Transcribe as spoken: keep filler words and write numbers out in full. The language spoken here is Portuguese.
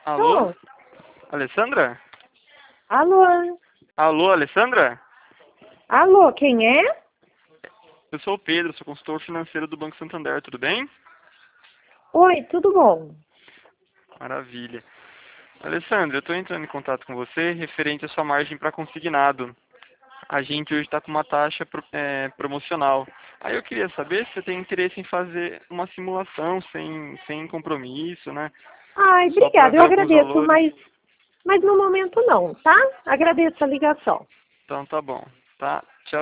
Alô? Tô. Alessandra? Alô? Alô, Alessandra? Alô, quem é? Eu sou o Pedro, sou consultor financeiro do Banco Santander, tudo bem? Oi, tudo bom? Maravilha. Alessandra, eu estou entrando em contato com você referente à sua margem para consignado. A gente hoje está com uma taxa pro- é, promocional. Aí eu queria saber se você tem interesse em fazer uma simulação sem, sem compromisso, né? Ai, Só para obrigada, eu ver alguns agradeço, valores. mas, mas no momento não, tá? Agradeço a ligação. Então tá bom, tá? Tchau.